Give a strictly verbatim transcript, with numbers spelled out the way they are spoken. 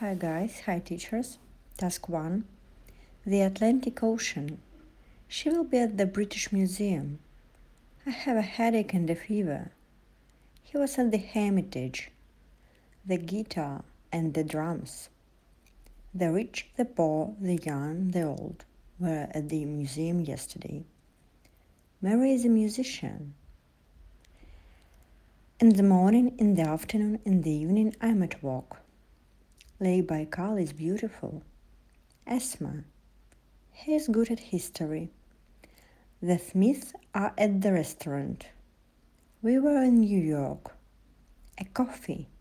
Hi guys, hi teachers. Task one. The Atlantic Ocean. She will be at the British Museum. I have a headache and a fever. He was at the Hermitage. The guitar and the drums. The rich, the poor, the young, the old were at the museum yesterday. Mary is a musician. In the morning, in the afternoon, in the evening, I'm at work. Lake Baikal is beautiful. Esma. He is good at history. The Smiths are at the restaurant. We were in New York. A coffee.